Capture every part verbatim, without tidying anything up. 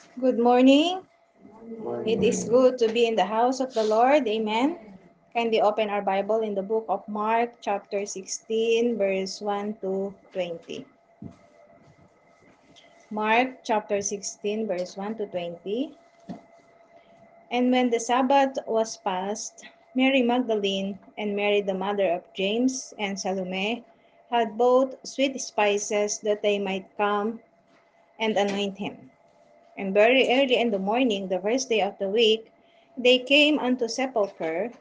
Good morning. It is Morning. good to be in the house of the Lord. Amen. Kindly open our Bible in the book of Mark, chapter sixteen, verse one to twenty. Mark, chapter sixteen, verse one to twenty. And when the Sabbath was past, Mary Magdalene and Mary, the mother of James and Salome, had bought sweet spices that they might come and anoint him. And very early in the morning, the first day of the week, they came unto sepulchre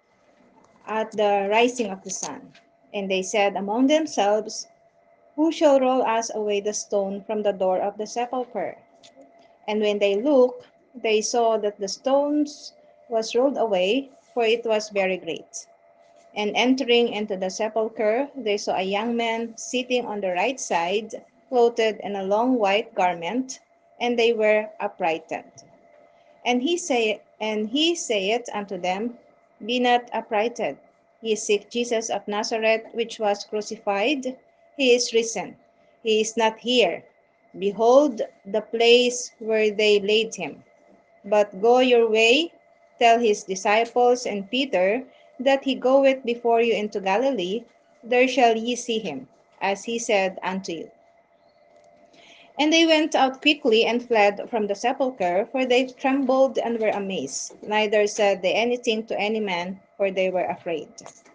at the rising of the sun. And they said among themselves, Who shall roll us away the stone from the door of the sepulchre? And when they looked, they saw that the stones was rolled away, for it was very great. And entering into the sepulchre, they saw a young man sitting on the right side, clothed in a long white garment, and they were affrighted. And he say, and he saith unto them, Be not affrighted. Ye seek Jesus of Nazareth, which was crucified. He is risen. He is not here. Behold the place where they laid him. But go your way, tell his disciples and Peter that he goeth before you into Galilee. There shall ye see him, as he said unto you. And they went out quickly and fled from the sepulchre, for they trembled and were amazed. Neither said they anything to any man, for they were afraid.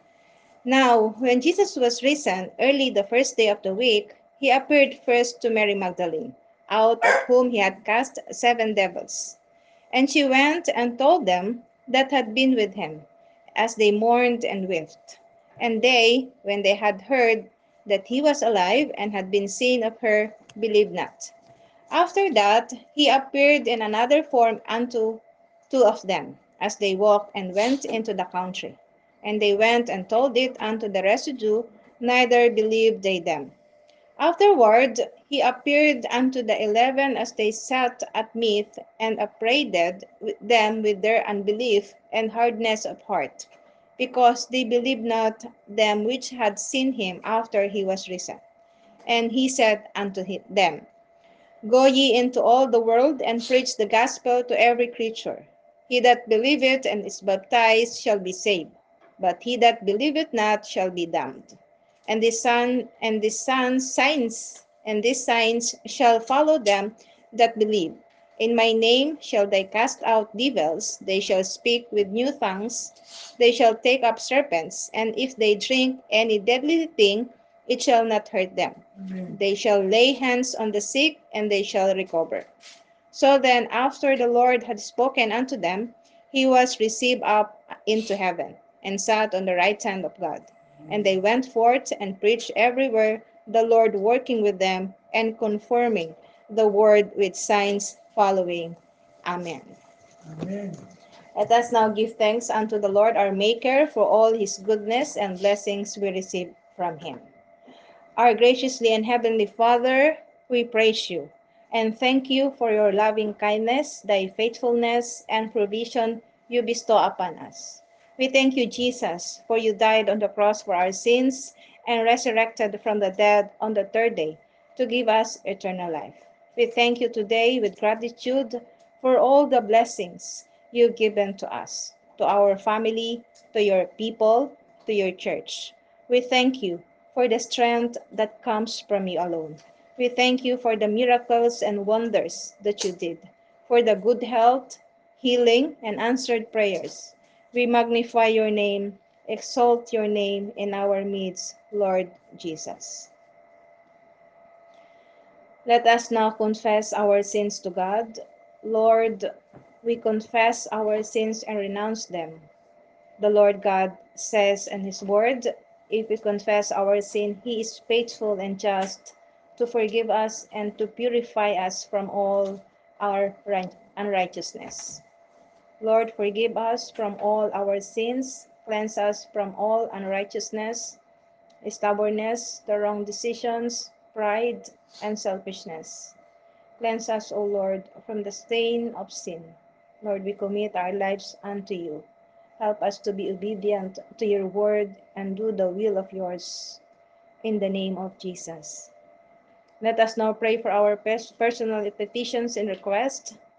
Now, when Jesus was risen, early the first day of the week, he appeared first to Mary Magdalene, out of whom he had cast seven devils. And she went and told them that had been with him, as they mourned and wept. And they, when they had heard that he was alive and had been seen of her, believed not. After that, he appeared in another form unto two of them, as they walked and went into the country. And they went and told it unto the residue, neither believed they them. Afterward, he appeared unto the eleven as they sat at meat, and upbraided them with their unbelief and hardness of heart, because they believed not them which had seen him after he was risen. And he said unto them, Go ye into all the world, and preach the gospel to every creature. He that believeth and is baptized shall be saved, but he that believeth not shall be damned. And the son and the son's signs and these signs shall follow them that believe. In my name shall they cast out devils, they shall speak with new tongues, they shall take up serpents, and if they drink any deadly thing, it shall not hurt them. Amen. They shall lay hands on the sick, and they shall recover. So then, after the Lord had spoken unto them, he was received up into heaven, and sat on the right hand of God. And they went forth and preached everywhere, the Lord working with them, and confirming the word with signs following. Amen. Amen. Let us now give thanks unto the Lord our Maker for all his goodness and blessings we receive from him. Our graciously and heavenly Father, we praise you and thank you for your loving kindness, thy faithfulness, and provision you bestow upon us. We thank you, Jesus, for you died on the cross for our sins and resurrected from the dead on the third day to give us eternal life. We thank you today with gratitude for all the blessings you've given to us, to our family, to your people, to your church. We thank you for the strength that comes from you alone. We thank you for the miracles and wonders that you did, for the good health, healing, and answered prayers. We magnify your name, exalt your name in our midst, Lord Jesus. Let us now confess our sins to God. Lord, we confess our sins and renounce them. The Lord God says in his word, if we confess our sin, he is faithful and just to forgive us and to purify us from all our unrighteousness. Lord, forgive us from all our sins, cleanse us from all unrighteousness, stubbornness, the wrong decisions, pride, and selfishness. Cleanse us, O Lord, from the stain of sin. Lord, we commit our lives unto you. Help us to be obedient to your word and do the will of yours. In the name of Jesus. Let us now pray for our personal petitions and requests.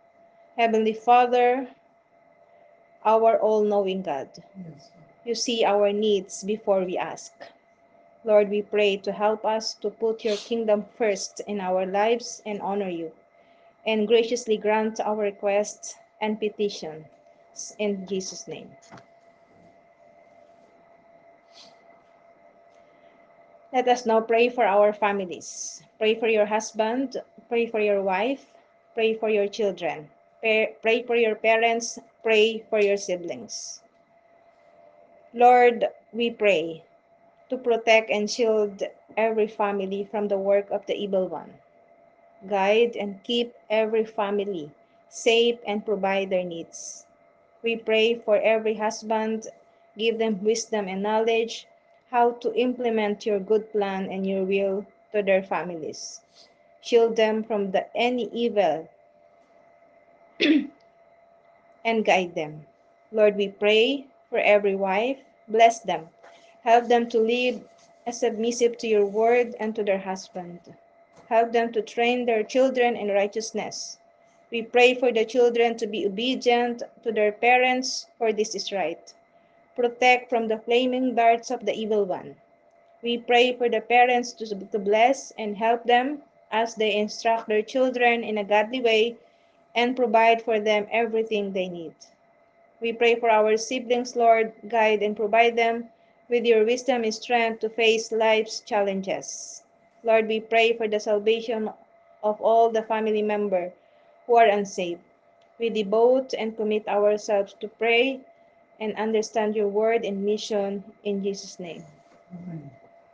Heavenly Father, our all-knowing God, Yes. you see our needs before we ask. Lord, we pray to help us to put your kingdom first in our lives and honor you, and graciously grant our requests and petitions in Jesus' name. Let us now pray for our families. Pray for your husband, pray for your wife, pray for your children, pray, pray for your parents, pray for your siblings. Lord, we pray to protect and shield every family from the work of the evil one. Guide and keep every family safe and provide their needs. We pray for every husband, give them wisdom and knowledge how to implement your good plan and your will to their families. Shield them from the, any evil and guide them. Lord, we pray for every wife, bless them, help them to live as submissive to your word and to their husband. Help them to train their children in righteousness. We pray for the children to be obedient to their parents, for this is right. Protect from the flaming darts of the evil one. We pray for the parents to, to bless and help them as they instruct their children in a godly way and provide for them everything they need. We pray for our siblings, Lord, guide and provide them with your wisdom and strength to face life's challenges. Lord, we pray for the salvation of all the family members who are unsaved. We devote and commit ourselves to pray and understand your word and mission in Jesus' name. Amen.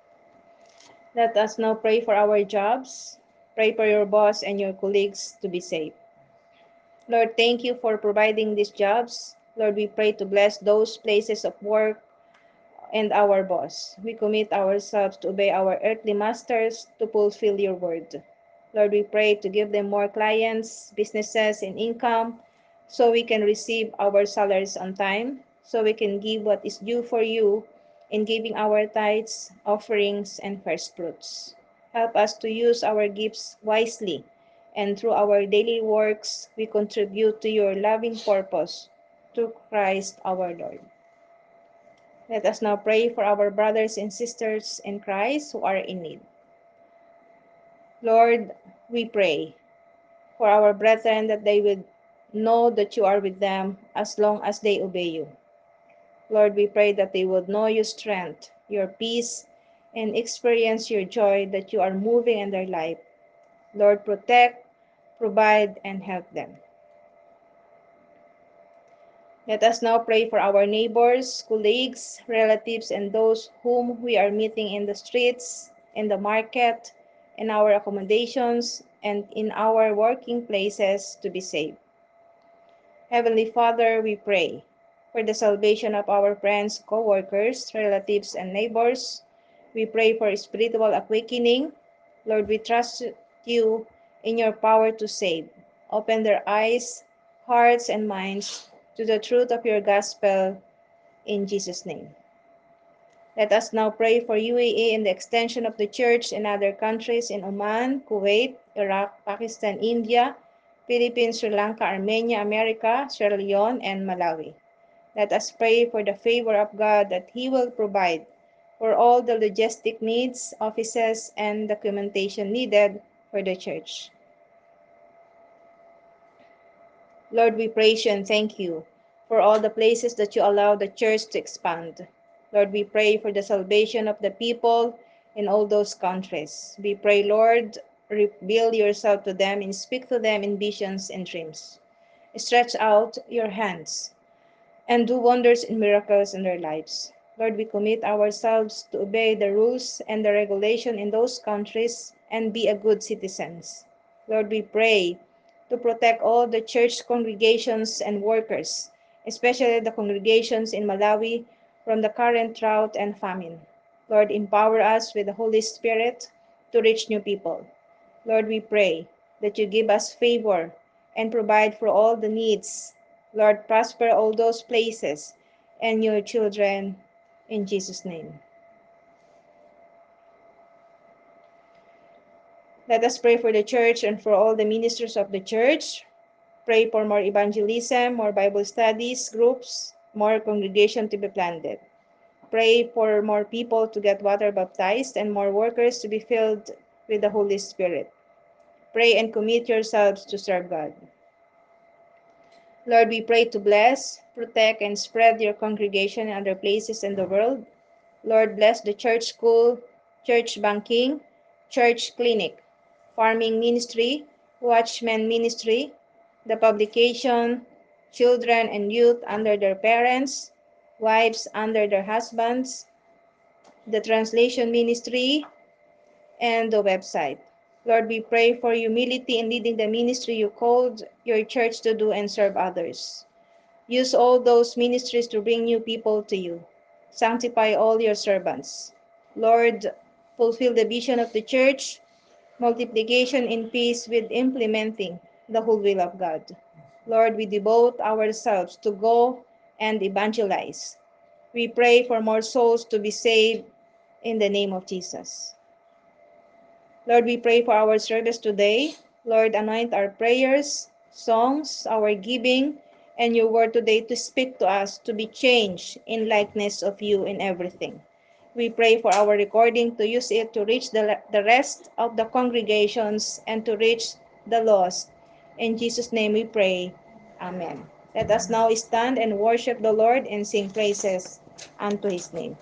Let us now pray for our jobs. Pray for your boss and your colleagues to be safe. Lord, thank you for providing these jobs. Lord, we pray to bless those places of work and our boss. We commit ourselves to obey our earthly masters to fulfill your word. Lord, we pray to give them more clients, businesses, and income so we can receive our salaries on time, so we can give what is due for you in giving our tithes, offerings, and first fruits. Help us to use our gifts wisely, and through our daily works, we contribute to your loving purpose through Christ our Lord. Let us now pray for our brothers and sisters in Christ who are in need. Lord, we pray for our brethren that they would know that you are with them as long as they obey you. Lord, we pray that they would know your strength, your peace, and experience your joy that you are moving in their life. Lord, protect, provide, and help them. Let us now pray for our neighbors, colleagues, relatives, and those whom we are meeting in the streets, in the market, in our accommodations, and in our working places to be safe. Heavenly Father, we pray for the salvation of our friends, co-workers, relatives, and neighbors. We pray for spiritual awakening. Lord, we trust you in your power to save. Open their eyes, hearts, and minds to the truth of your gospel in Jesus' name. Let us now pray for U A E and the extension of the church in other countries in Oman, Kuwait, Iraq, Pakistan, India, Philippines, Sri Lanka, Armenia, America, Sierra Leone, and Malawi. Let us pray for the favor of God that He will provide for all the logistic needs, offices, and documentation needed for the church. Lord, we praise you and thank you for all the places that you allow the church to expand. Lord, we pray for the salvation of the people in all those countries. We pray, Lord, reveal yourself to them and speak to them in visions and dreams. Stretch out your hands and do wonders and miracles in their lives. Lord, we commit ourselves to obey the rules and the regulation in those countries and be a good citizens. Lord, we pray to protect all the church congregations and workers, especially the congregations in Malawi, from the current drought and famine. Lord, empower us with the Holy Spirit to reach new people. Lord, we pray that you give us favor and provide for all the needs. Lord, prosper all those places and your children in Jesus' name. Let us pray for the church and for all the ministers of the church. Pray for more evangelism, more Bible studies, groups, more congregation to be planted. Pray for more people to get water baptized and more workers to be filled with the Holy Spirit. Pray and commit yourselves to serve God. Lord, we pray to bless, protect, and spread your congregation in other places in the world. Lord, bless the church school, church banking, church clinic, farming ministry, watchman ministry, the publication, children and youth under their parents, wives under their husbands, the translation ministry, and the website. Lord, we pray for humility in leading the ministry you called your church to do and serve others. Use all those ministries to bring new people to you. Sanctify all your servants. Lord, fulfill the vision of the church, multiplication in peace with implementing the whole will of God. Lord, we devote ourselves to go and evangelize. We pray for more souls to be saved in the name of Jesus. Lord, we pray for our service today. Lord, anoint our prayers, songs, our giving, and your word today to speak to us, to be changed in likeness of you in everything. We pray for our recording to use it to reach the, the rest of the congregations and to reach the lost. In Jesus' name we pray. Amen. Let us now stand and worship the Lord and sing praises unto his name.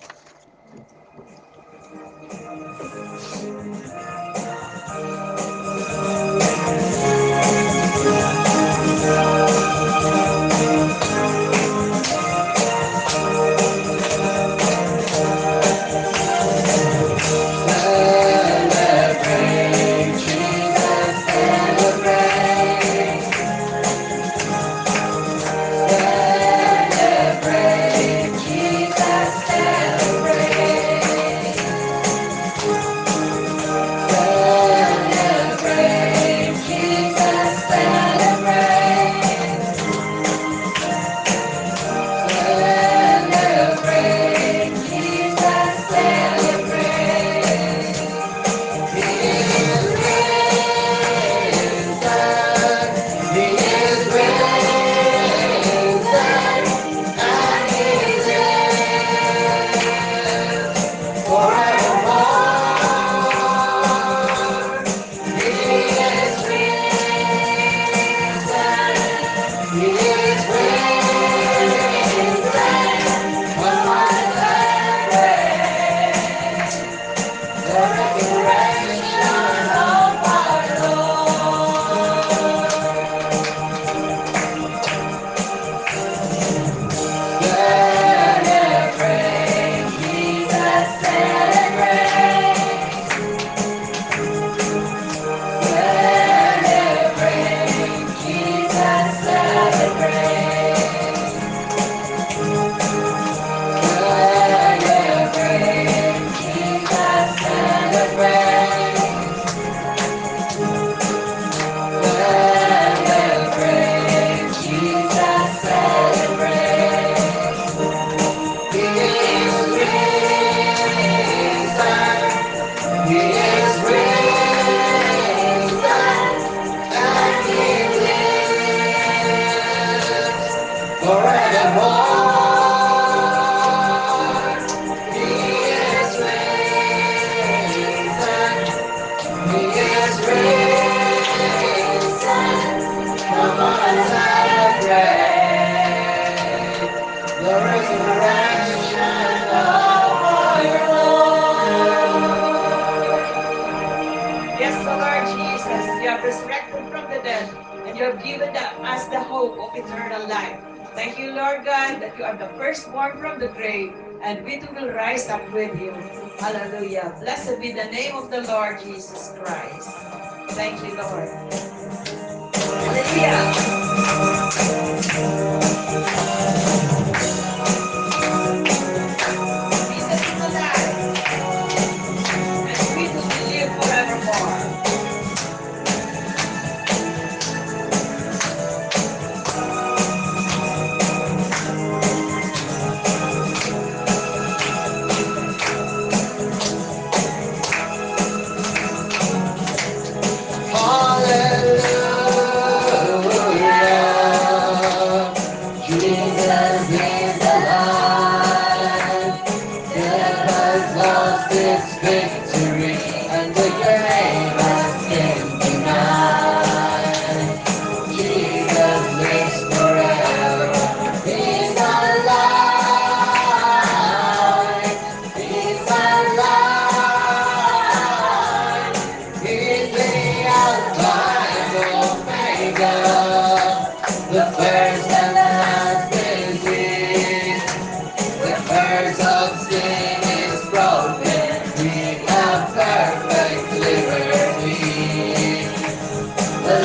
Hallelujah.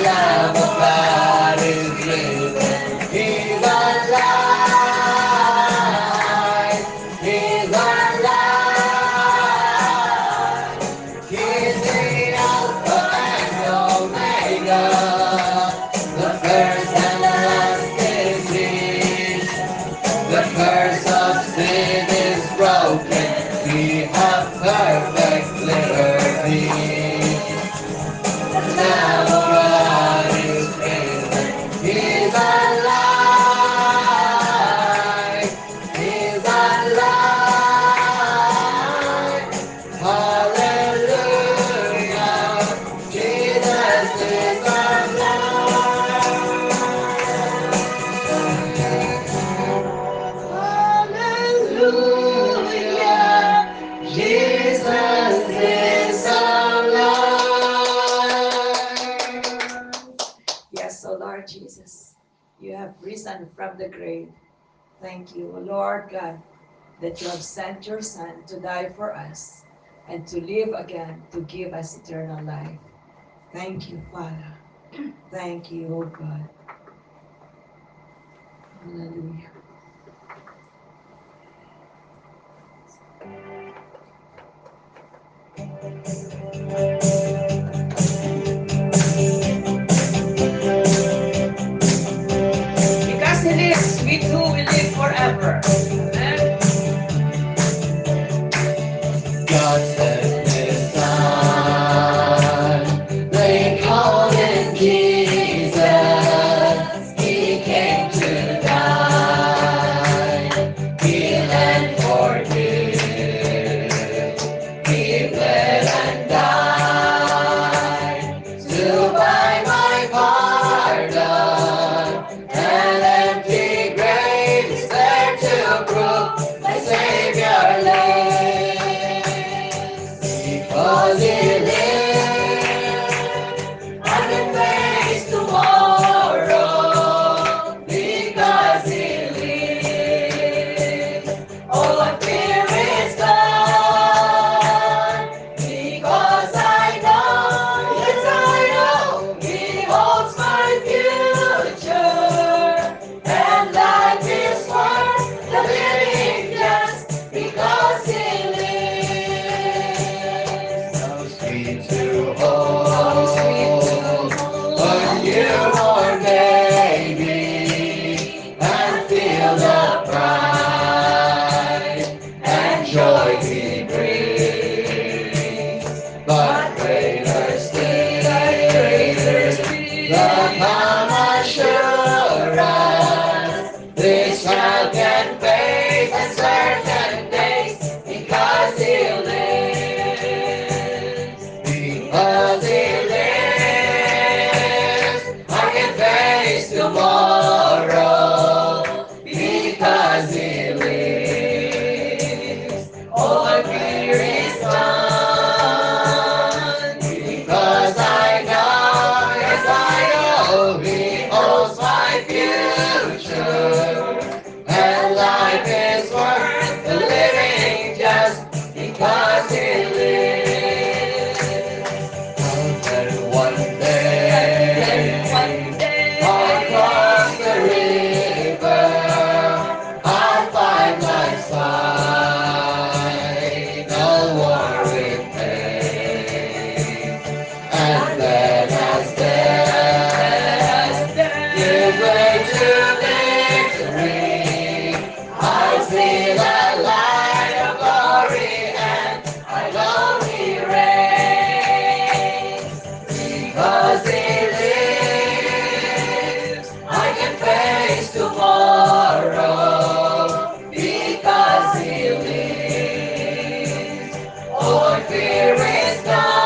Lamb of God is risen. He's alive. He's alive. He's the Alpha and Omega. The first and the last is He. The curse of sin is broken. We have perfect liberty. The Lamb of God is risen. He's alive. He's alive. Hallelujah. Jesus is alive. Hallelujah. Jesus is alive. Yes, O Lord Jesus, you have risen from the grave. Thank you, O Lord God, that you have sent your Son to die for us and to live again to give us eternal life. Thank you, Father. Thank you, O God. Hallelujah. Because He lives, we too will live forever. Amen. God sent His Son. They called Him Jesus. He came to die. Heal and forgive. He bled and died to buy my pardon. An empty grave is there to prove my Savior lives. Because He lives, I can face tomorrow. Because He lives, all my fear is gone. Because I know, yes I know, He holds my future. And life is worth the living just because He lives. So sweet to hold, so sweet to hold a newborn baby and feel the pride and joy He brings. But greater still, the calm assurance, this child can face uncertain days because He lives. Because He lives, I can face tomorrow. Because He lives, all my fear is gone. Because I know, yes I know, He holds my future. And life is worth the living just because He lives. And then one day, one day, across the river, I'll find my final war with pain. And then as death gives way to victory, I see the light of glory and I know He reigns. Because He lives, I can face tomorrow. Because He lives, all my fear is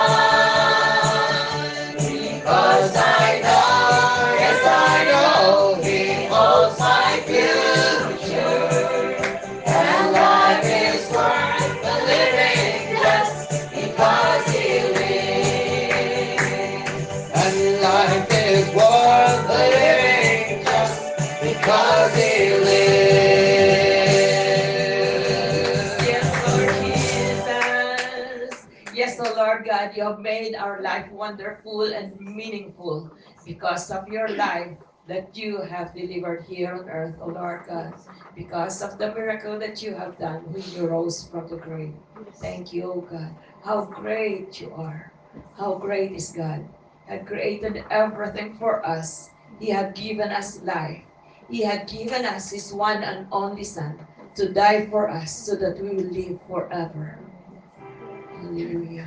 gone. Because I know, yes I know, He holds my future. And life is worth the living just because He lives. And life is worth the living just because He lives. Yes, Lord Jesus. Yes, O Lord God, you have made our life wonderful and meaningful. because of your life that you have delivered here on earth, O Lord God, because of the miracle that you have done when you rose from the grave. Thank you, O God. How great you are. How great is God. He had created everything for us. He had given us life. He had given us His one and only Son to die for us so that we will live forever. Hallelujah.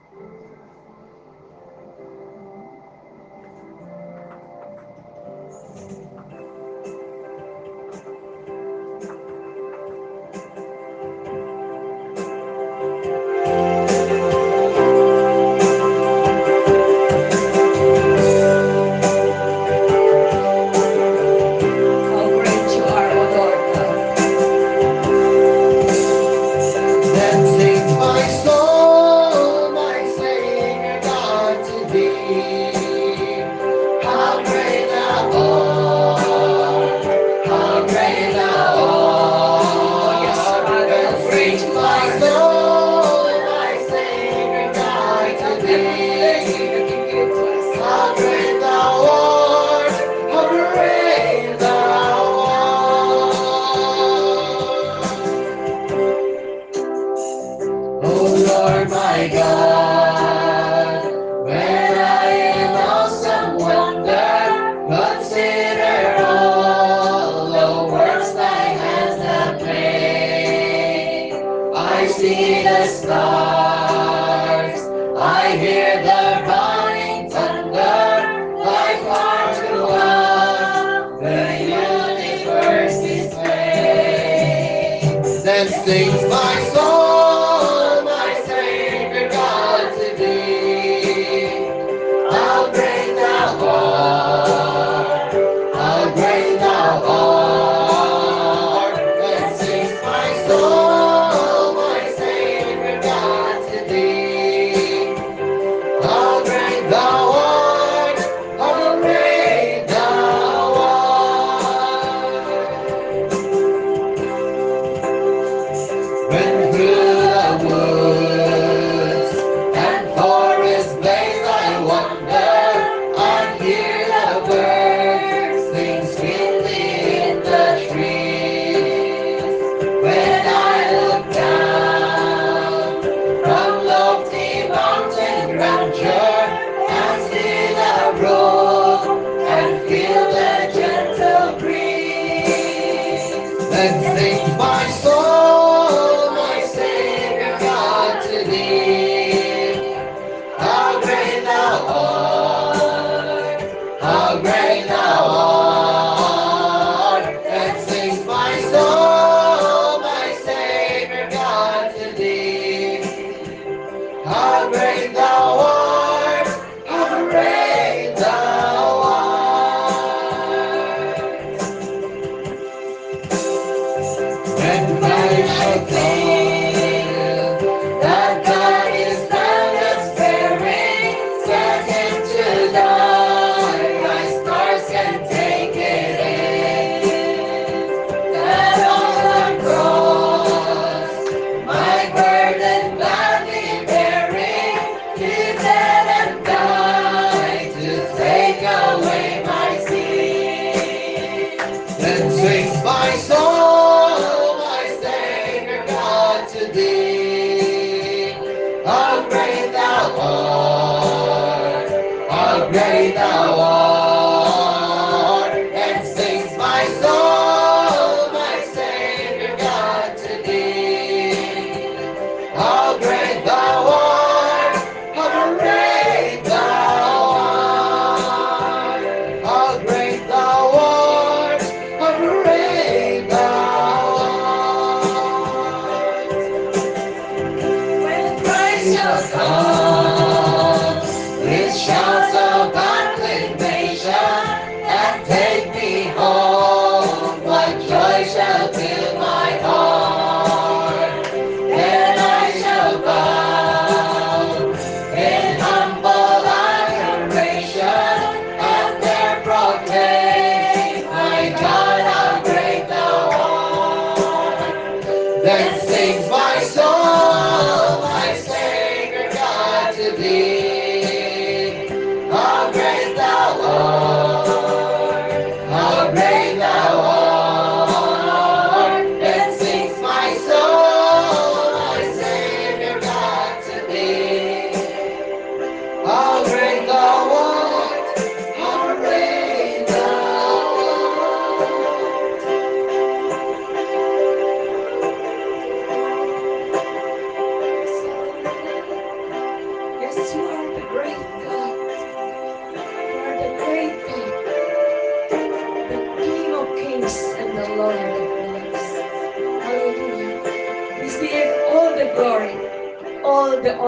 How great you are, O Lord God. Then sings my soul, my Savior God to thee. How great thou art, how great thou art. Yes, Father, Then how great sings you my are. soul, my Savior God to Every blessing that thee. you give to us. How great thou art, how great thou art. Oh Lord my God, when I in awesome wonder consider all the works thy hands have made, I see the stars, I hear the rolling thunder, like harp throughout the universe displayed. Then sings my soul, my Savior God to thee. How great thou art, how great thou art. Then sings my soul, my Savior God to thee. How great thou art, how great thou art. When through the woods and forests blaze I wander, I hear the birds sing sweetly in the trees. When I look down from lofty mountain grandeur and see the brook and feel the gentle breeze, then sings my soul, my Savior God to thee. How great thou art, how great thou art. Then sings my soul, my Savior God to thee. How great thou art, how great thou art. When night shall come, that darkest land is sparing, set him to die, thy stars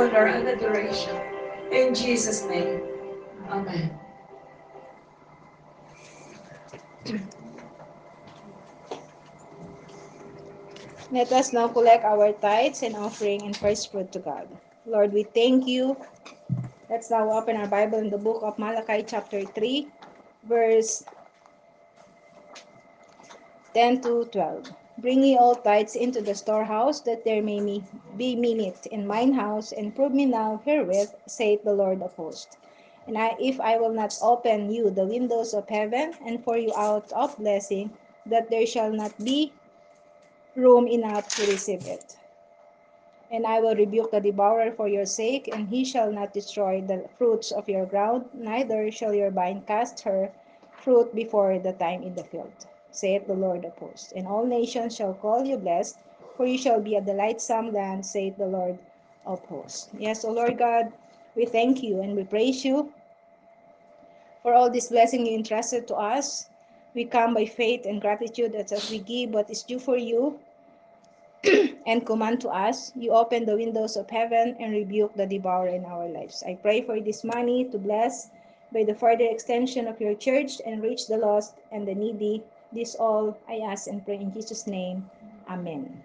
honor and adoration. In Jesus' name, amen. Let us now collect our tithes and offering and first fruit to God. Lord, we thank you. Let's now open our Bible in the book of Malachi chapter three, verse ten to twelve. Bring ye all tithes into the storehouse, that there may me, be meat in mine house, and prove me now herewith, saith the Lord of hosts. And I, if I will not open you the windows of heaven, and pour you out of blessing, that there shall not be room enough to receive it. And I will rebuke the devourer for your sake, and he shall not destroy the fruits of your ground, neither shall your vine cast her fruit before the time in the field, saith the Lord of hosts. And all nations shall call you blessed, for you shall be a delightsome land, saith the Lord of hosts. Yes, O Lord God, we thank you and we praise you for all this blessing you entrusted to us. We come by faith and gratitude that as we give what is due for you, and command to us, you open the windows of heaven and rebuke the devourer in our lives. I pray for this money to bless by the further extension of your church and reach the lost and the needy. This all I ask and pray in Jesus' name. Amen.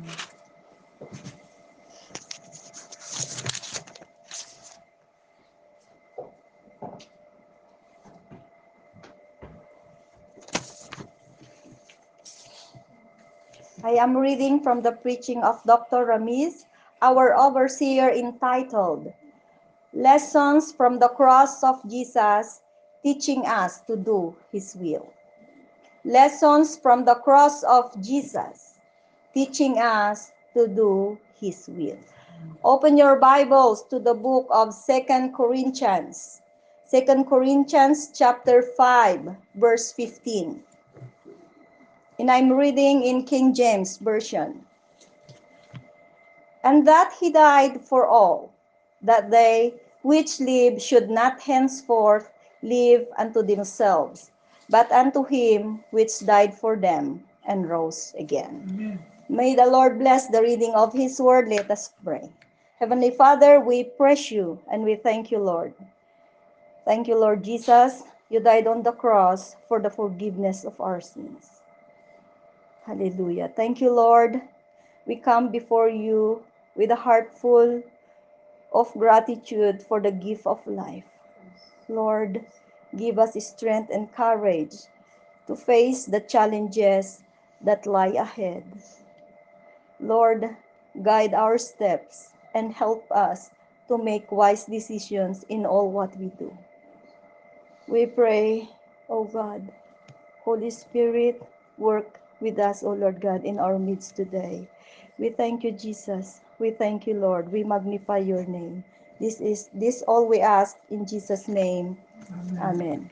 I am reading from the preaching of Doctor Ramiz, our overseer, entitled Lessons from the Cross of Jesus, Teaching Us to Do His Will. Lessons from the Cross of Jesus, Teaching Us to Do His Will. Open your Bibles to the book of Second Corinthians. Second Corinthians chapter five, verse fifteen. And I'm reading in King James Version. And that he died for all, that they which live should not henceforth live unto themselves, but unto him which died for them and rose again. Amen. May the Lord bless the reading of his word. Let us pray. Heavenly Father, we praise you and we thank you, Lord. Thank you, Lord Jesus. You died on the cross for the forgiveness of our sins. Hallelujah. Thank you, Lord. We come before you with a heart full of gratitude for the gift of life. Lord, give us strength and courage to face the challenges that lie ahead. Lord, guide our steps and help us to make wise decisions in all what we do. We pray, O God, Holy Spirit, work with us, O Lord God, in our midst today. We thank you, Jesus. We thank you, Lord. We magnify your name. This is this all we ask in Jesus' name. Amen. Amen.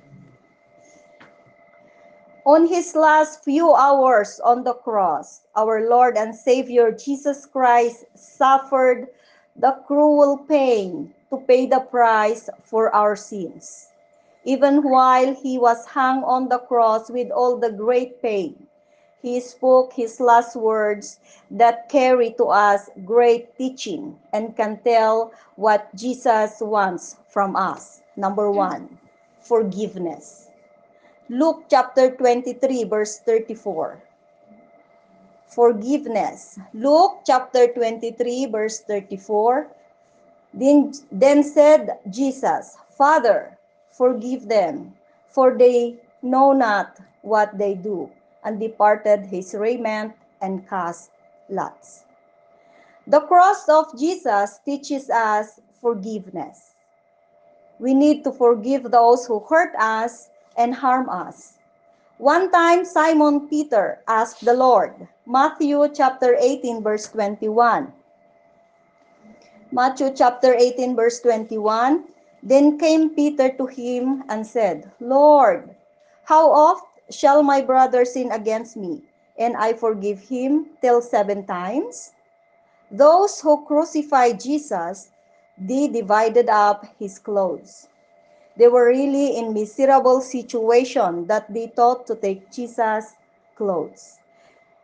On his last few hours on the cross, our Lord and Savior Jesus Christ suffered the cruel pain to pay the price for our sins. Even while he was hung on the cross with all the great pain, he spoke his last words that carry to us great teaching and can tell what Jesus wants from us. Number one, forgiveness. Luke chapter twenty-three, verse thirty-four. Forgiveness. Luke chapter twenty-three, verse thirty-four. Then, then said Jesus, Father, forgive them, for they know not what they do, and departed his raiment and cast lots. The cross of Jesus teaches us forgiveness. We need to forgive those who hurt us and harm us. One time, Simon Peter asked the Lord, Matthew chapter eighteen, verse twenty-one. Matthew chapter eighteen, verse twenty-one. Then came Peter to him and said, Lord, how oft shall my brother sin against me, and I forgive him till seven times? Those who crucified Jesus, they divided up his clothes. They were really in miserable situation that they thought to take Jesus' clothes.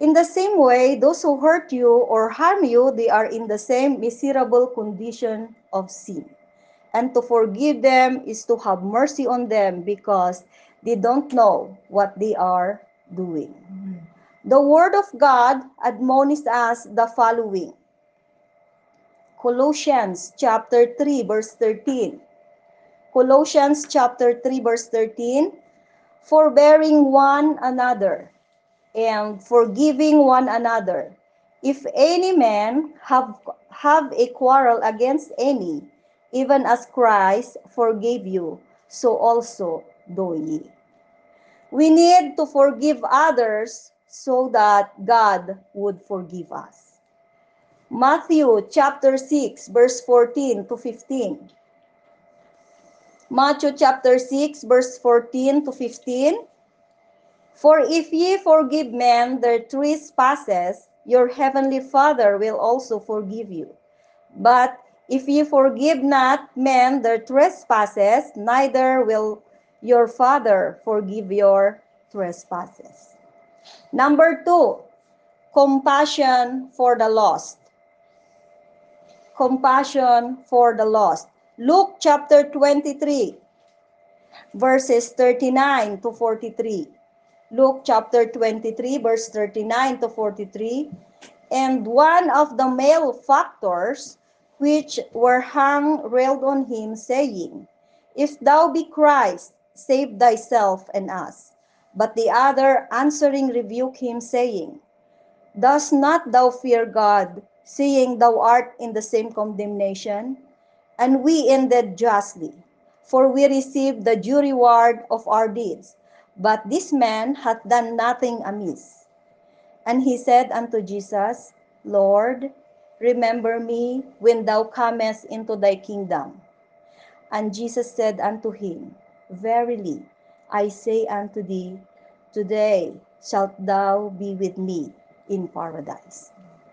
In the same way, those who hurt you or harm you, they are in the same miserable condition of sin. And to forgive them is to have mercy on them because they don't know what they are doing. The Word of God admonishes us the following. Colossians chapter three, verse thirteen. Colossians chapter three, verse thirteen. Forbearing one another and forgiving one another. If any man have, have a quarrel against any, even as Christ forgave you, so also do ye. We need to forgive others so that God would forgive us. Matthew chapter six, verse fourteen to fifteen. Matthew chapter six, verse fourteen to fifteen. For if ye forgive men their trespasses, your heavenly Father will also forgive you. But if ye forgive not men their trespasses, neither will your Father forgive your trespasses. Number two, compassion for the lost. Compassion for the lost. Luke chapter twenty-three, verses thirty-nine to forty-three. Luke chapter twenty-three, verse thirty-nine to forty-three. And one of the malefactors which were hung railed on him, saying, If thou be Christ, save thyself and us. But the other answering rebuked him, saying, Dost not thou fear God, seeing thou art in the same condemnation? And we ended justly, for we received the due reward of our deeds. But this man hath done nothing amiss. And he said unto Jesus, Lord, remember me when thou comest into thy kingdom. And Jesus said unto him, Verily, I say unto thee, today shalt thou be with me in paradise.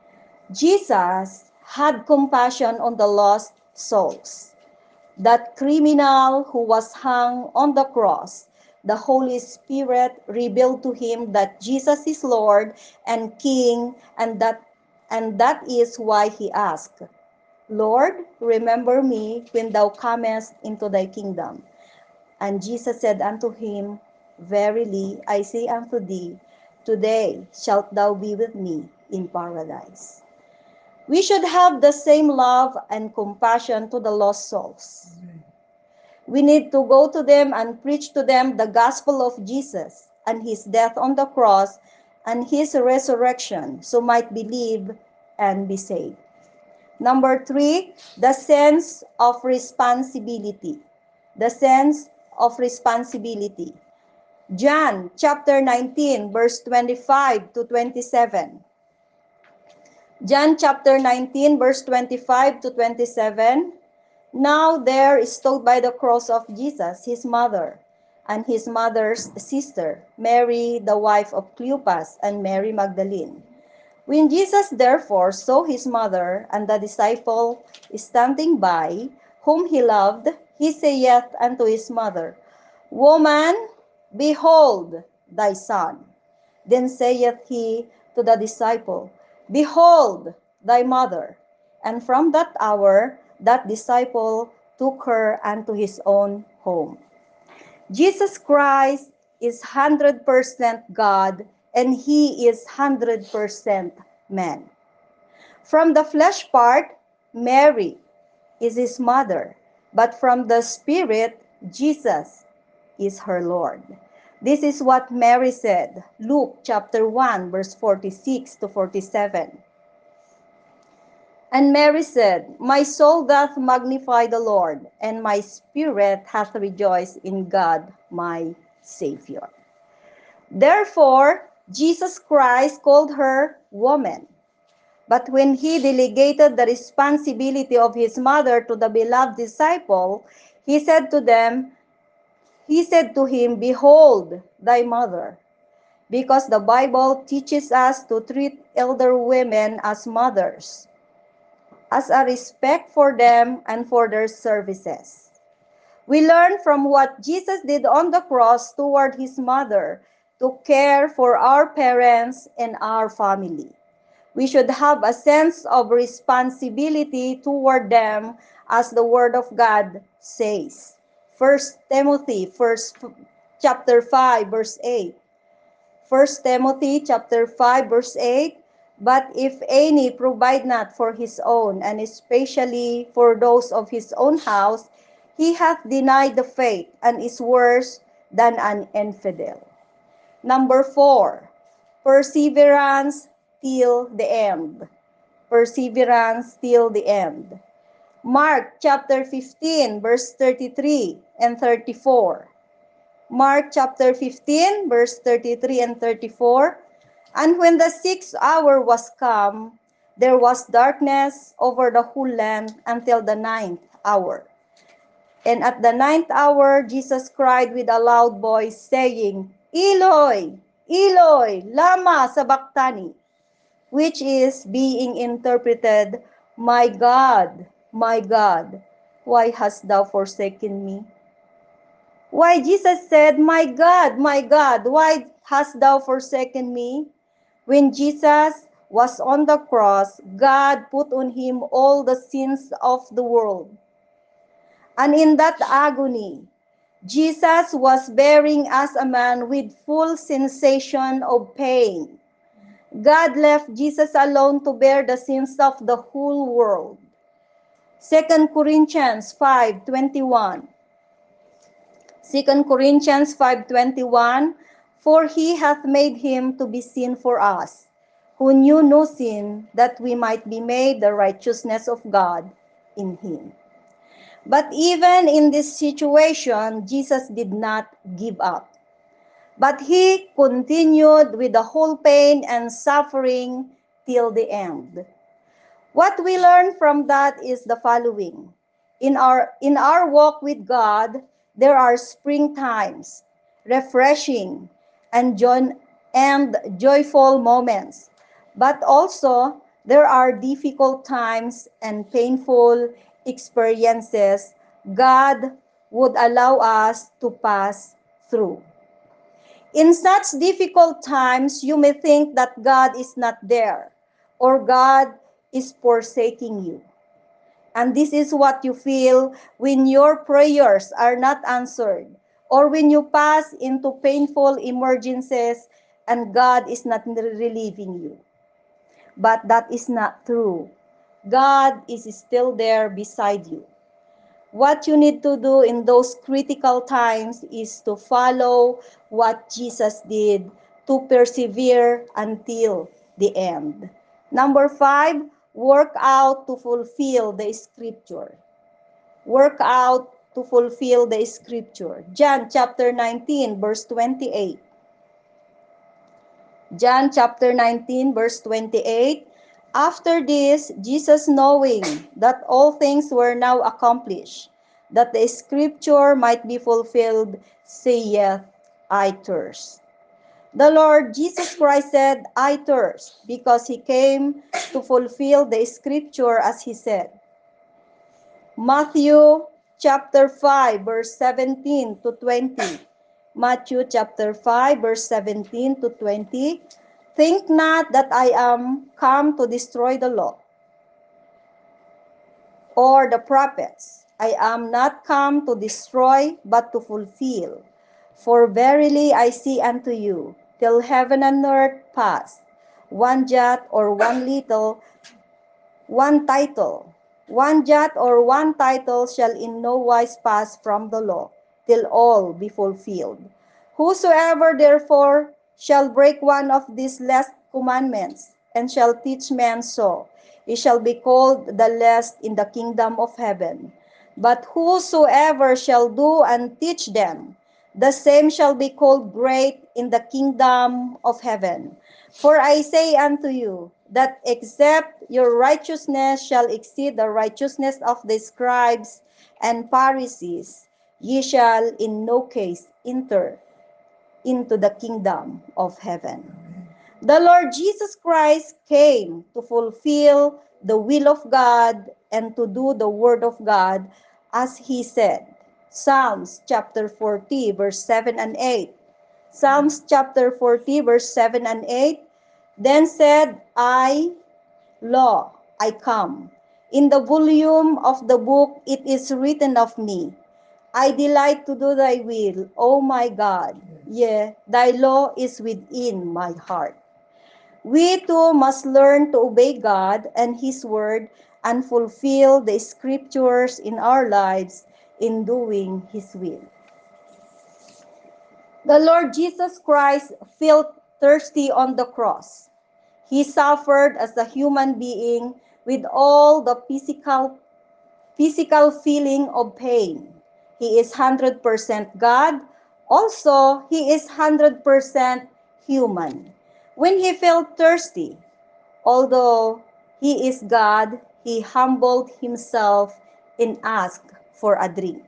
Jesus had compassion on the lost souls. That criminal who was hung on the cross, the Holy Spirit revealed to him that Jesus is Lord and King, and that and that is why he asked, Lord, remember me when thou comest into thy kingdom. And Jesus said unto him, Verily I say unto thee, today shalt thou be with me in paradise. We should have the same love and compassion to the lost souls. We need to go to them and preach to them the gospel of Jesus and his death on the cross and his resurrection, so might believe and be saved. Number three, the sense of responsibility. The sense of responsibility. John chapter nineteen, verse twenty-five to twenty-seven. John chapter nineteen, verse twenty-five to twenty-seven. Now there stood by the cross of Jesus his mother, and his mother's sister, Mary, the wife of Cleopas, and Mary Magdalene. When Jesus therefore saw his mother and the disciple standing by, whom he loved, he saith unto his mother, Woman, behold thy son. Then saith he to the disciple, Behold thy mother. And from that hour, that disciple took her unto his own home. Jesus Christ is one hundred percent God, and he is one hundred percent man. From the flesh part, Mary is his mother, but from the spirit, Jesus is her Lord. This is what Mary said, Luke chapter one, verse forty-six to forty-seven. And Mary said, My soul doth magnify the Lord, and my spirit hath rejoiced in God my Savior. Therefore, Jesus Christ called her woman. But when he delegated the responsibility of his mother to the beloved disciple, he said to them, he said to him, Behold thy mother. Because the Bible teaches us to treat elder women as mothers, as a respect for them and for their services. We learn from what Jesus did on the cross toward his mother to care for our parents and our family. We should have a sense of responsibility toward them as the Word of God says. First Timothy, first chapter five, verse eight. First Timothy chapter five, verse eight. But if any provide not for his own, and especially for those of his own house, he hath denied the faith, and is worse than an infidel. Number four, perseverance till the end. Perseverance till the end. Mark chapter fifteen, verse thirty-three and thirty-four. Mark chapter fifteen, verse thirty-three and thirty-four. And when the sixth hour was come, there was darkness over the whole land until the ninth hour. And at the ninth hour, Jesus cried with a loud voice, saying, Eloi, Eloi, lama sabachthani, which is being interpreted, My God, my God, why hast thou forsaken me? Why Jesus said, My God, my God, why hast thou forsaken me? When Jesus was on the cross, God put on him all the sins of the world. And in that agony, Jesus was bearing as a man with full sensation of pain. God left Jesus alone to bear the sins of the whole world. Second Corinthians five twenty-one. Second Corinthians five twenty-one. For he hath made him to be sin for us, who knew no sin, that we might be made the righteousness of God in him. But even in this situation, Jesus did not give up. But he continued with the whole pain and suffering till the end. What we learn from that is the following. In our, in our walk with God, there are spring times, refreshing, and, joy, and joyful moments. But also, there are difficult times and painful experiences God would allow us to pass through. In such difficult times, you may think that God is not there or God is forsaking you. And this is what you feel when your prayers are not answered or when you pass into painful emergencies and God is not relieving you. But that is not true. God is still there beside you. What you need to do in those critical times is to follow what Jesus did, to persevere until the end. Number five, work out to fulfill the scripture. Work out to fulfill the scripture. John chapter nineteen, verse twenty-eight. John chapter nineteen, verse twenty-eight. After this, Jesus, knowing that all things were now accomplished, that the scripture might be fulfilled, saith, I thirst. The Lord Jesus Christ said, I thirst, because he came to fulfill the scripture as he said. Matthew chapter five, verse seventeen to twenty. Matthew chapter five, verse seventeen to twenty. Think not that I am come to destroy the law or the prophets. I am not come to destroy, but to fulfill. For verily I say unto you, till heaven and earth pass, one jot or one little, one title, one jot or one title shall in no wise pass from the law, till all be fulfilled. Whosoever therefore shall break one of these last commandments, and shall teach men so, he shall be called the least in the kingdom of heaven. But whosoever shall do and teach them, the same shall be called great in the kingdom of heaven. For I say unto you, that except your righteousness shall exceed the righteousness of the scribes and Pharisees, ye shall in no case enter into the kingdom of heaven. The Lord Jesus Christ came to fulfill the will of God and to do the word of God as he said. Psalms chapter forty, verse seven and eight. Psalms chapter forty, verse seven and eight. Then said I, Lo, I come. In the volume of the book it is written of me. I delight to do thy will, O my God. Yea, thy law is within my heart. We too must learn to obey God and his word and fulfill the scriptures in our lives in doing his will. The Lord Jesus Christ felt thirsty on the cross. He suffered as a human being with all the physical physical feeling of pain. He is one hundred percent God. Also, he is one hundred percent human. When he felt thirsty, although he is God, he humbled himself and asked for a drink.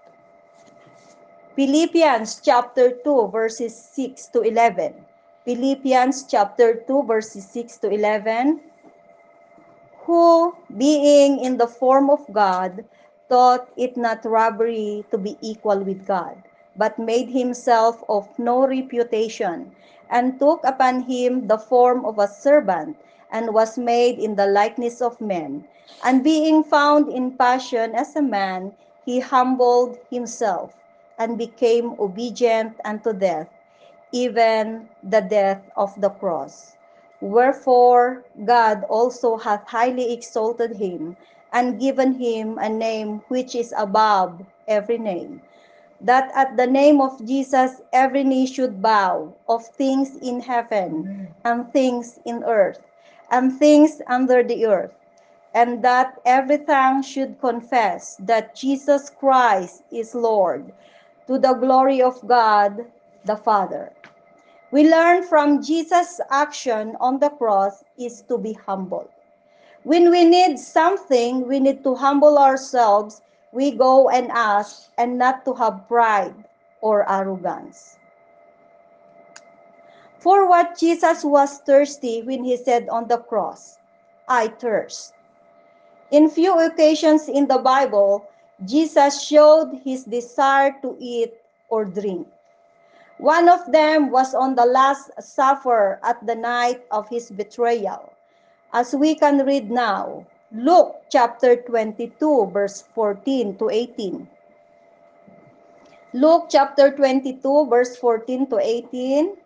Philippians chapter two verses six to eleven. Philippians chapter two verses six to eleven. Who, being in the form of God, thought it not robbery to be equal with God, but made himself of no reputation, and took upon him the form of a servant, and was made in the likeness of men. And being found in passion as a man, he humbled himself, and became obedient unto death, even the death of the cross. Wherefore God also hath highly exalted him, and given him a name which is above every name, that at the name of Jesus every knee should bow, of things in heaven, and things in earth, and things under the earth, and that every tongue should confess that Jesus Christ is Lord, to the glory of God the Father. We learn from Jesus' action on the cross is to be humble. When we need something, we need to humble ourselves. We go and ask, and not to have pride or arrogance. For what Jesus was thirsty when he said on the cross, I thirst. In few occasions in the Bible, Jesus showed his desire to eat or drink. One of them was on the Last Supper at the night of his betrayal. As we can read now, Luke chapter twenty-two, verse fourteen to eighteen. Luke chapter twenty-two, verse fourteen to eighteen.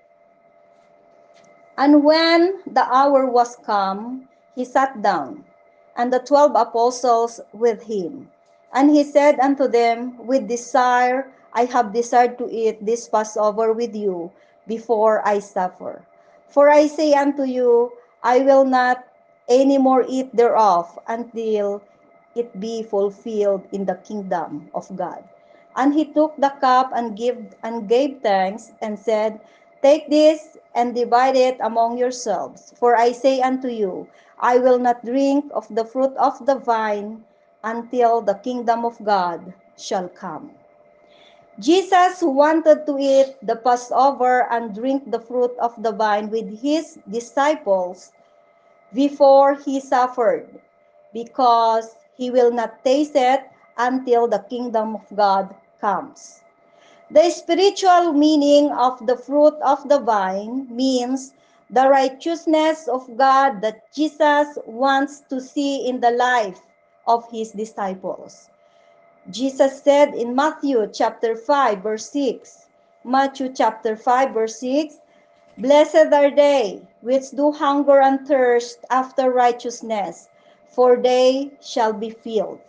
And when the hour was come, he sat down, and the twelve apostles with him. And he said unto them, With desire I have desired to eat this Passover with you before I suffer. For I say unto you, I will not any more eat thereof until it be fulfilled in the kingdom of God. And he took the cup and gave, and gave thanks, and said, Take this and divide it among yourselves. For I say unto you, I will not drink of the fruit of the vine until the kingdom of God shall come. Jesus wanted to eat the Passover and drink the fruit of the vine with his disciples before he suffered, because he will not taste it until the kingdom of God comes. The spiritual meaning of the fruit of the vine means the righteousness of God that Jesus wants to see in the life of his disciples. Jesus said in Matthew chapter five verse six, Matthew chapter five verse six, Blessed are they which do hunger and thirst after righteousness, for they shall be filled.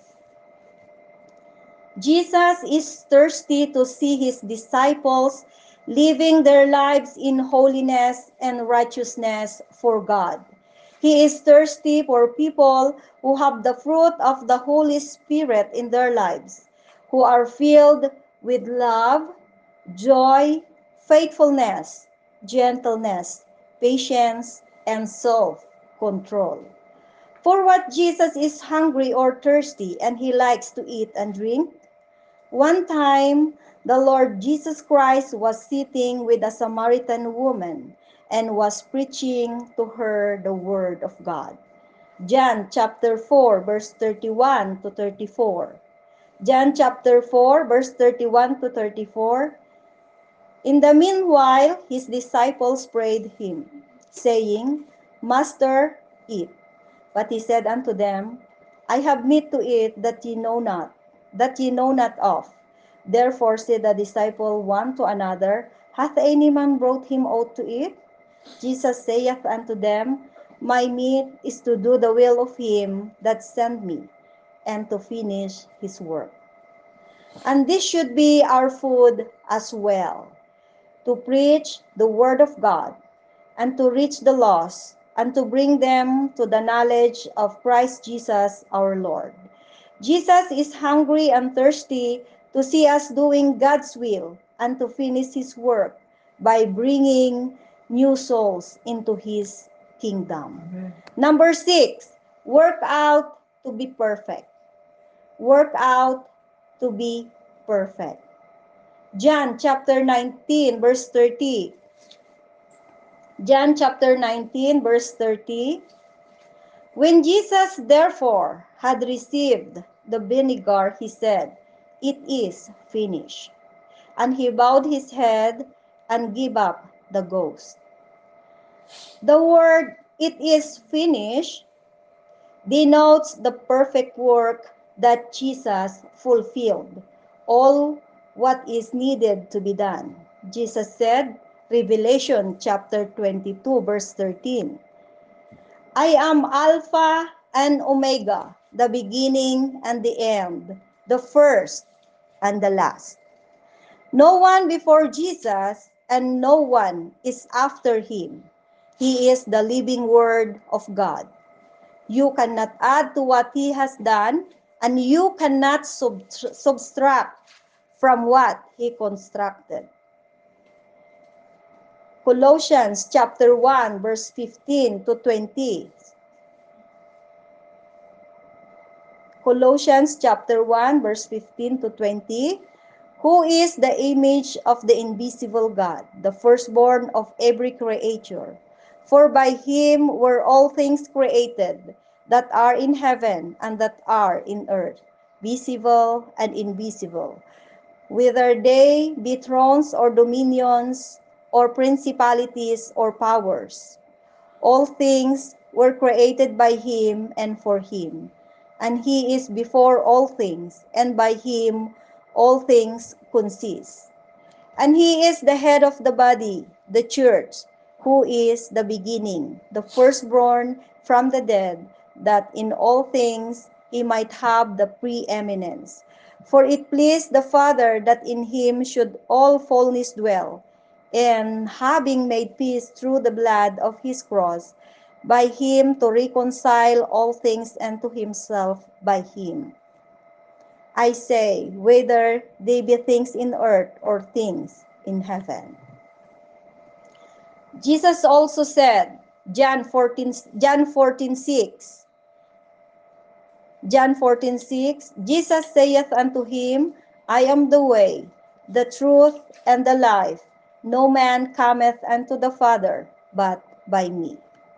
Jesus is thirsty to see his disciples living their lives in holiness and righteousness for God. He is thirsty for people who have the fruit of the Holy Spirit in their lives, who are filled with love, joy, faithfulness, gentleness, patience, and self-control. For what Jesus is hungry or thirsty, and he likes to eat and drink? One time, the Lord Jesus Christ was sitting with a Samaritan woman and was preaching to her the word of God. John chapter four, verse thirty-one to thirty-four. John chapter four, verse thirty-one to thirty-four. In the meanwhile, his disciples prayed him, saying, Master, eat. But he said unto them, I have meat to eat that ye know not, that ye know not of. Therefore said the disciple one to another, Hath any man brought him aught to eat? Jesus saith unto them, My meat is to do the will of him that sent me, and to finish his work. And this should be our food as well, to preach the word of God, and to reach the lost, and to bring them to the knowledge of Christ Jesus our Lord. Jesus is hungry and thirsty to see us doing God's will and to finish his work by bringing new souls into his kingdom. Amen. Number six, work out to be perfect. Work out to be perfect. John chapter nineteen, verse thirty. John chapter nineteen, verse thirty. When Jesus therefore had received the vinegar, he said, It is finished. And he bowed his head and gave up the ghost. The word, it is finished, denotes the perfect work that Jesus fulfilled, all what is needed to be done. Jesus said, Revelation chapter twenty-two, verse thirteen, I am Alpha and Omega, the beginning and the end, the first and the last. No one before Jesus and no one is after him. He is the living word of God. You cannot add to what he has done, and you cannot sub- subtract from what he constructed. Colossians chapter one, verse fifteen to twenty. Colossians chapter one, verse fifteen to twenty. Who is the image of the invisible God, the firstborn of every creature? For by him were all things created, that are in heaven and that are in earth, visible and invisible, whether they be thrones or dominions or principalities or powers. All things were created by him and for him, and he is before all things, and by him all things consist. And he is the head of the body, the church, who is the beginning, the firstborn from the dead, that in all things he might have the preeminence. For it pleased the Father that in him should all fullness dwell, and having made peace through the blood of his cross, by him to reconcile all things unto himself by him. I say, whether they be things in earth or things in heaven. Jesus also said, John fourteen, John fourteen six, John fourteen six, Jesus saith unto him, I am the way, the truth, and the life. No man cometh unto the Father but by me.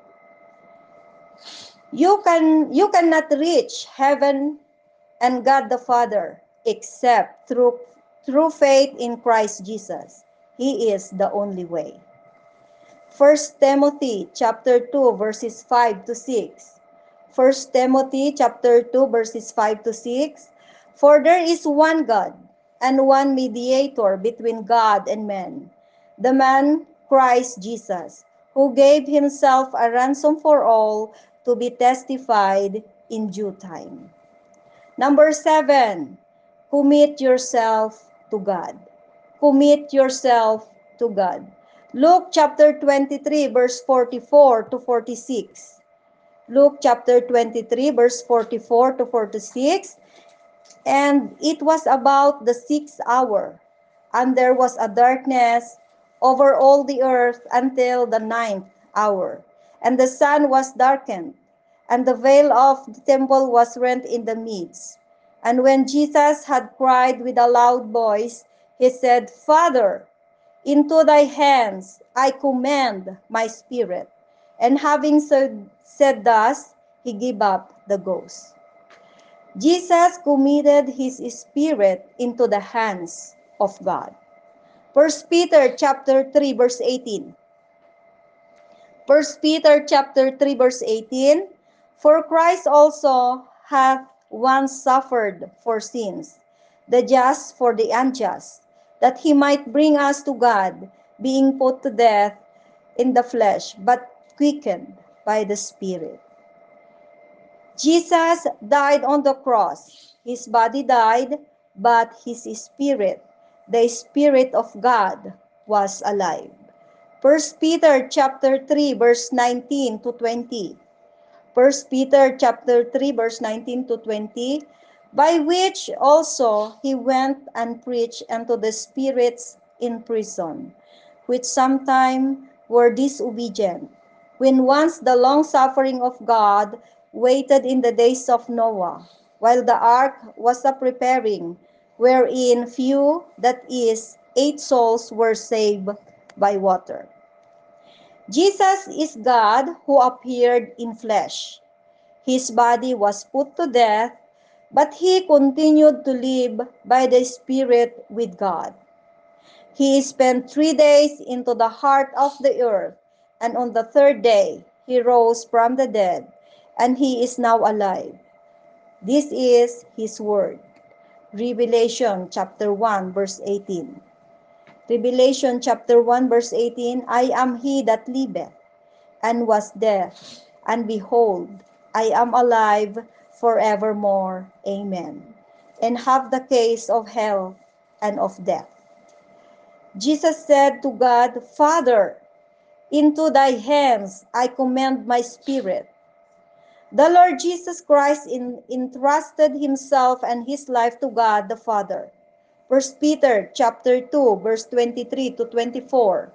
You can you cannot reach heaven and God the Father except through through faith in Christ Jesus. He is the only way. First Timothy chapter two verses five to six. First Timothy chapter two verses five to six. For there is one God and one mediator between God and men, the man Christ Jesus, who gave himself a ransom for all, to be testified in due time. Number seven, commit yourself to God. Commit yourself to God. Luke chapter twenty-three, verse forty-four to forty-six. Luke chapter twenty-three, verse forty-four to forty-six. And it was about the sixth hour, and there was a darkness over all the earth until the ninth hour. And the sun was darkened, and the veil of the temple was rent in the midst. And when Jesus had cried with a loud voice, he said, Father, into thy hands I commend my spirit. And having said, said thus, he gave up the ghost. Jesus committed his spirit into the hands of God. First Peter chapter three verse eighteen. First Peter chapter three verse eighteen. For Christ also hath once suffered for sins, the just for the unjust, that he might bring us to God, being put to death in the flesh, but quickened by the Spirit. Jesus died on the cross. His body died, but his spirit, the Spirit of God, was alive. First Peter chapter three verse nineteen to twenty. First Peter chapter three verse nineteen to twenty. By which also he went and preached unto the spirits in prison, which sometime were disobedient, when once the long suffering of God waited in the days of Noah, while the ark was a preparing, wherein few, that is, eight souls were saved by water. Jesus is God who appeared in flesh. His body was put to death, but he continued to live by the Spirit with God. He spent three days into the heart of the earth, and on the third day he rose from the dead, and he is now alive. This is his word. Revelation chapter one verse eighteen. Revelation chapter one verse eighteen, I am he that liveth, and was dead, and behold, I am alive forevermore. Amen. And have the case of hell and of death. Jesus said to God, Father, into thy hands I commend my spirit. The Lord Jesus Christ in, entrusted himself and his life to God the Father. First Peter chapter two, verse twenty-three to twenty-four.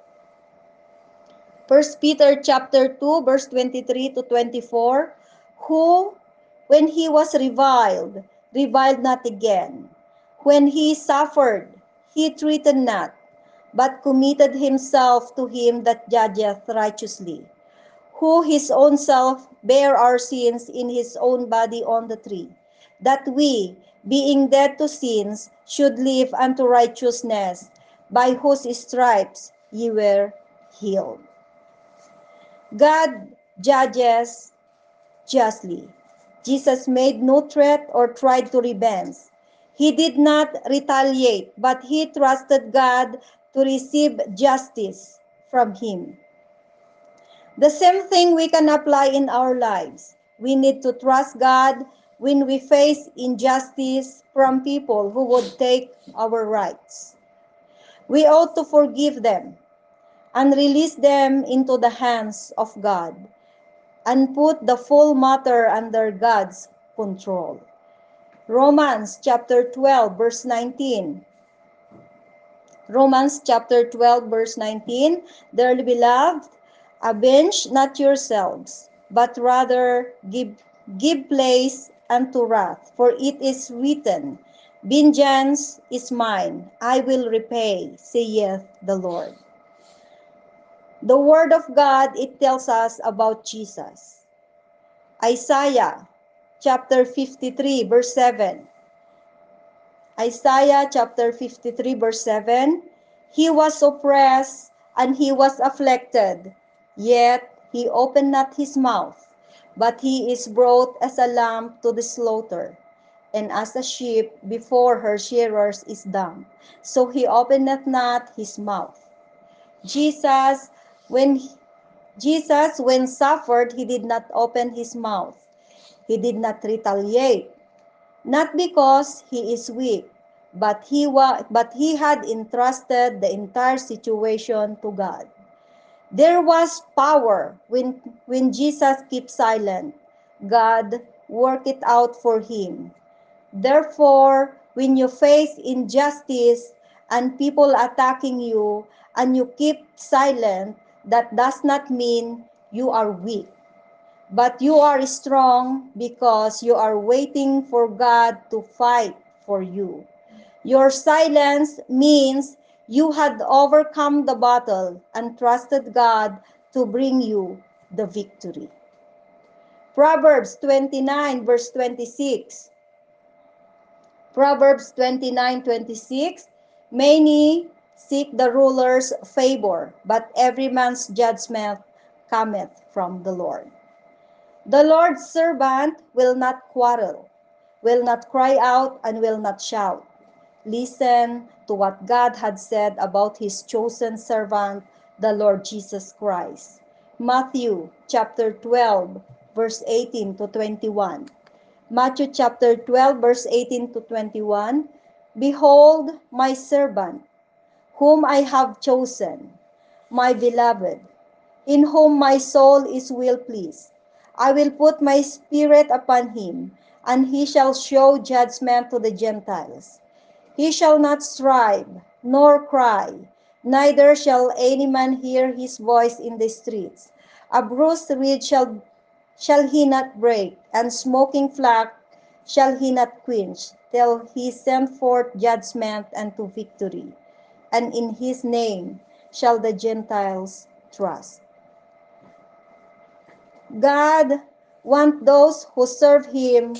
First Peter chapter two, verse twenty-three to twenty-four, who, when he was reviled, reviled not again. When he suffered, he treated not, but committed himself to him that judgeth righteously, who his own self bare our sins in his own body on the tree, that we, being dead to sins, should live unto righteousness, by whose stripes ye were healed. God judges justly. Jesus made no threat or tried to revenge. He did not retaliate, but he trusted God to receive justice from him. The same thing we can apply in our lives. We need to trust God when we face injustice from people who would take our rights. We ought to forgive them and release them into the hands of God, and put the full matter under God's control. Romans chapter twelve verse nineteen. Romans chapter twelve verse nineteen. Dearly beloved, avenge not yourselves, but rather give give place unto wrath, for it is written, Vengeance is mine, I will repay, saith the Lord. The word of God, it tells us about Jesus. Isaiah chapter fifty-three verse seven. Isaiah chapter fifty-three verse seven. He was oppressed and he was afflicted, yet he opened not his mouth. But he is brought as a lamb to the slaughter, and as a sheep before her shearers is dumb. So he openeth not his mouth. Jesus, when Jesus, when suffered, he did not open his mouth. He did not retaliate, not because he is weak, but he wa- but he had entrusted the entire situation to God. There was power when when Jesus kept silent. God worked it out for him. Therefore, when you face injustice and people attacking you and you keep silent, that does not mean you are weak, but you are strong because you are waiting for God to fight for you. Your silence means you had overcome the battle and trusted God to bring you the victory. Proverbs twenty-nine verse twenty-six. Proverbs twenty-nine twenty-six. Many seek the ruler's favor, but every man's judgment cometh from the Lord. The Lord's servant will not quarrel, will not cry out, and will not shout. Listen to what God had said about his chosen servant, the Lord Jesus Christ. Matthew chapter twelve, verse eighteen to twenty-one. Matthew chapter twelve, verse eighteen to twenty-one. Behold, my servant, whom I have chosen, my beloved, in whom my soul is well pleased. I will put my spirit upon him, and he shall show judgment to the Gentiles. He shall not strive, nor cry, neither shall any man hear his voice in the streets. A bruised reed shall, shall he not break, and smoking flax shall he not quench, till he send forth judgment unto victory. And in his name shall the Gentiles trust. God wants those who serve him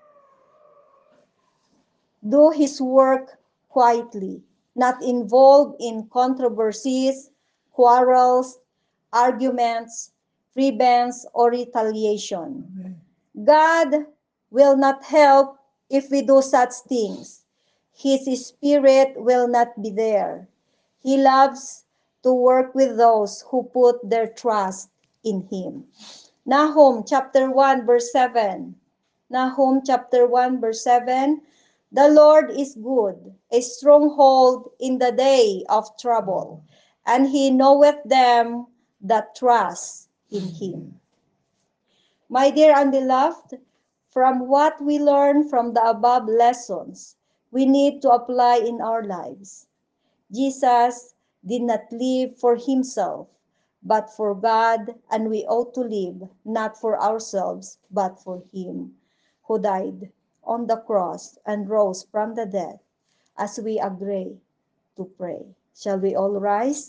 do his work quietly, not involved in controversies, quarrels, arguments, revenge, or retaliation. God will not help if we do such things. His spirit will not be there. He loves to work with those who put their trust in him. Nahum chapter one verse seven. Nahum chapter one verse seven. The Lord is good, a stronghold in the day of trouble, and he knoweth them that trust in him. My dear and beloved, from what we learn from the above lessons, we need to apply in our lives. Jesus did not live for himself, but for God, and we ought to live not for ourselves, but for him who died on the cross and rose from the dead, as we agree to pray. Shall we all rise?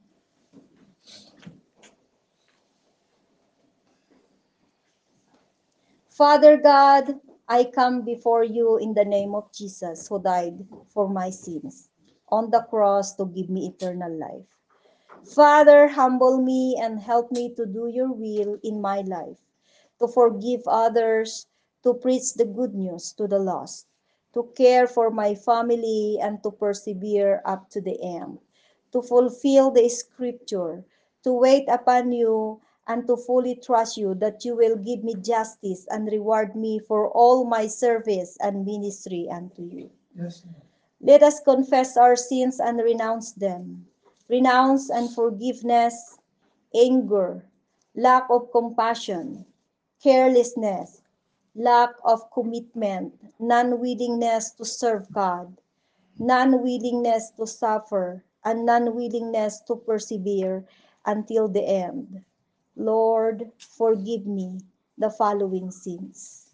Father God, I come before you in the name of Jesus, who died for my sins on the cross to give me eternal life. Father, humble me and help me to do your will in my life, to forgive others, to preach the good news to the lost, to care for my family, and to persevere up to the end, to fulfill the scripture, to wait upon you, and to fully trust you that you will give me justice and reward me for all my service and ministry unto you. Yes. Let us confess our sins and renounce them. Renounce unforgiveness, anger, lack of compassion, carelessness, lack of commitment, non-willingness to serve God, non-willingness to suffer, and non-willingness to persevere until the end. Lord, forgive me the following sins.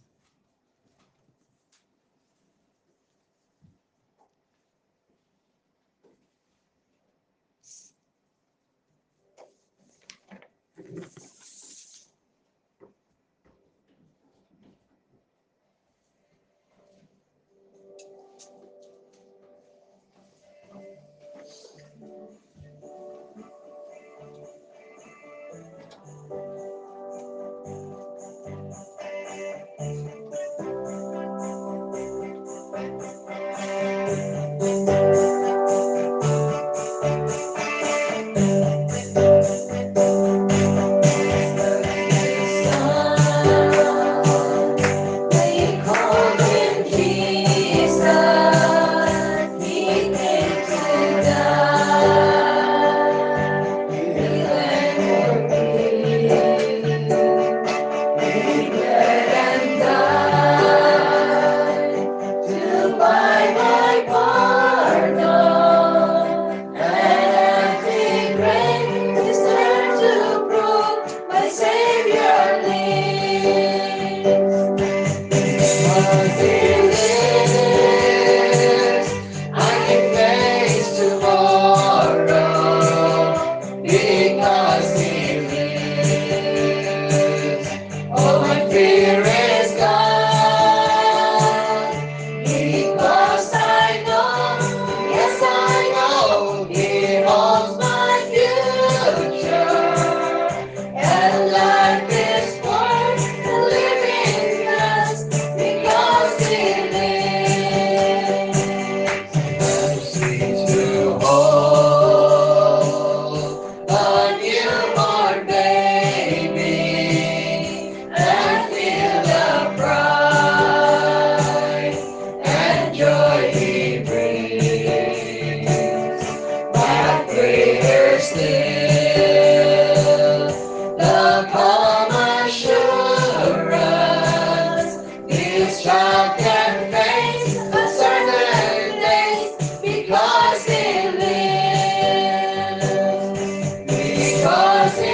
Because He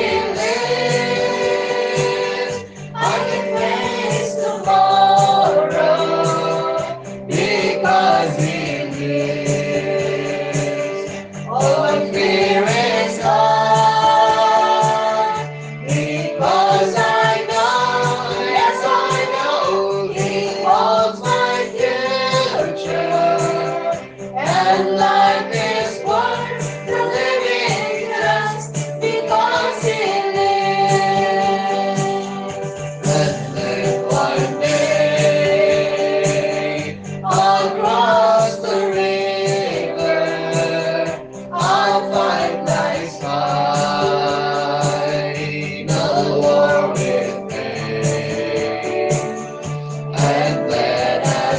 lives, I can face tomorrow. Because He lives, all fear is gone. Because I know, yes I know, He holds my future. And life is worth the living just because He lives. Let's live one day across the river. I'll fight life's final war with pain. And let us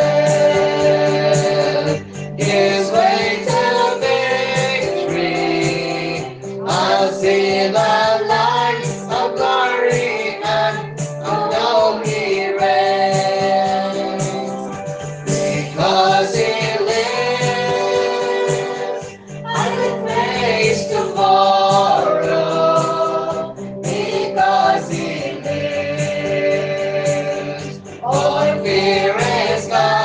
death gives way to victory, I'll see the light of glory and I'll know He reigns. Because He lives, I can face tomorrow. Because He lives, all fear is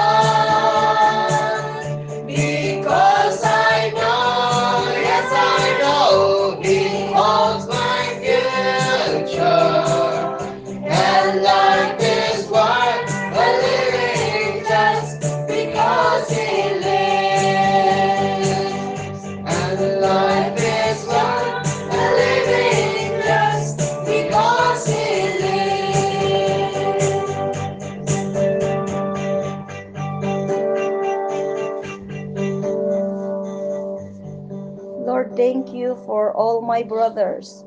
gone. Because I know, yes I know, He holds my future. And life is worth a living just because He lives. And life is worth a living just because He lives. Lord, thank you for all my brothers.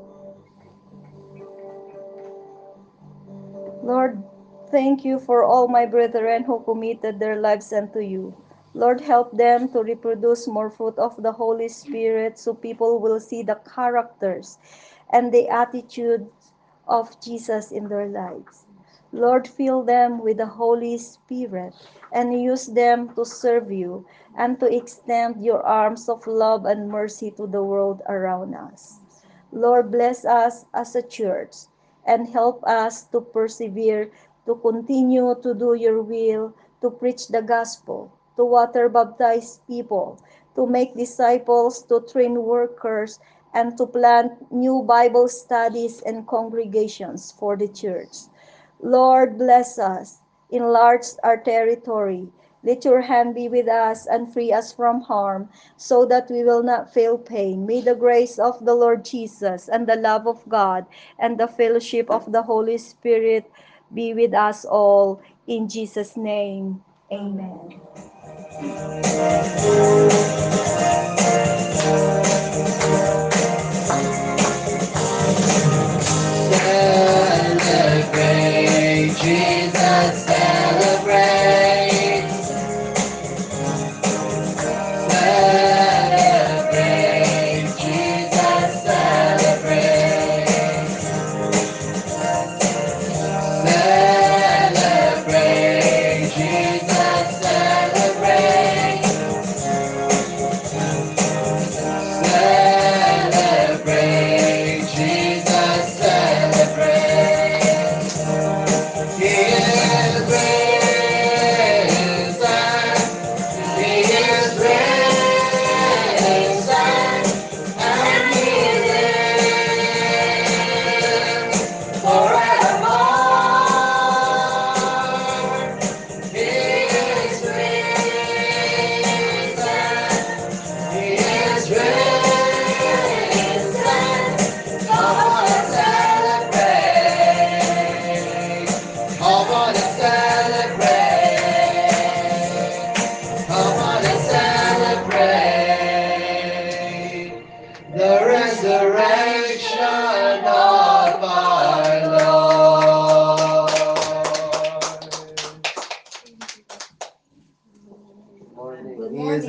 Lord, thank you for all my brethren who committed their lives unto you. Lord, help them to reproduce more fruit of the Holy Spirit so people will see the characters and the attitudes of Jesus in their lives. Lord, fill them with the Holy Spirit and use them to serve you and to extend your arms of love and mercy to the world around us. Lord, bless us as a church and help us to persevere, to continue to do your will, to preach the gospel, to water baptize people, to make disciples, to train workers, and to plant new Bible studies and congregations for the church. Lord, bless us, enlarge our territory. Let your hand be with us and free us from harm, so that we will not feel pain. May the grace of the Lord Jesus and the love of God and the fellowship of the Holy Spirit be with us all. In Jesus' name, amen. Celebrate, Jesus, celebrate. Celebrate, Jesus, celebrate. Celebrate, Jesus, celebrate. Celebrate, Jesus, celebrate. He is risen. He is risen. And He lives forevermore. He is risen. He is risen. Come on and celebrate. Come on and celebrate.